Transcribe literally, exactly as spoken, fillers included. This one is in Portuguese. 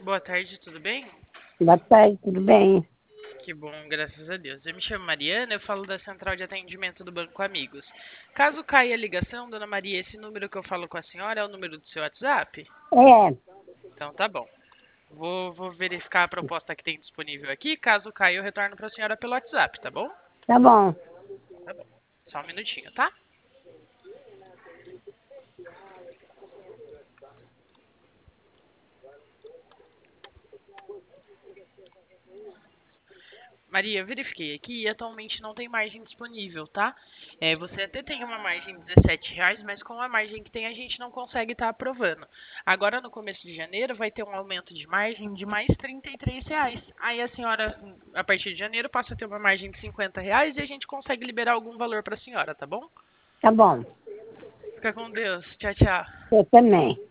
Boa tarde, tudo bem? Boa tarde, tudo bem? Que bom, graças a Deus. Eu me chamo Mariana, eu falo da Central de Atendimento do Banco Amigos. Caso caia a ligação, dona Maria, esse número que eu falo com a senhora é o número do seu WhatsApp? É, Então tá bom. Vou, vou verificar a proposta que tem disponível aqui. Caso caia, eu retorno para a senhora pelo WhatsApp, tá bom? tá bom. Tá bom. Só um minutinho, tá? Maria, eu verifiquei aqui e atualmente não tem margem disponível, tá? É, você até tem uma margem de dezessete reais, mas com a margem que tem a gente não consegue estar aprovando. Agora no começo de janeiro vai ter um aumento de margem de mais trinta e três reais. Aí a senhora, a partir de janeiro, passa a ter uma margem de cinquenta reais e a gente consegue liberar algum valor para a senhora, tá bom? Tá bom. Fica com Deus. Tchau, tchau. Você também.